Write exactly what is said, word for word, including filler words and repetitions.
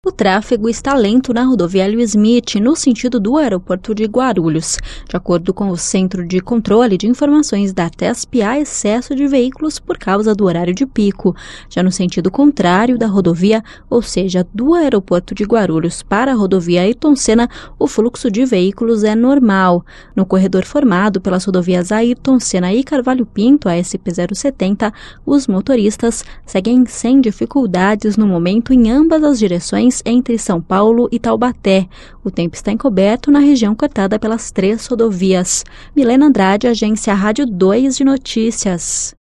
O tráfego está lento na rodovia Hélio Smith, no sentido do aeroporto de Guarulhos. De acordo com o Centro de Controle de Informações da TESP, há excesso de veículos por causa do horário de pico. Já no sentido contrário da rodovia, ou seja, do aeroporto de Guarulhos para a rodovia Ayrton Senna, o fluxo de veículos é normal. No corredor formado pelas rodovias Ayrton Senna e Carvalho Pinto, a S P zero setenta, os motoristas seguem sem dificuldades no momento em ambas as direções entre São Paulo e Taubaté. O tempo está encoberto na região cortada pelas três rodovias. Milena Andrade, Agência Rádio dois de Notícias.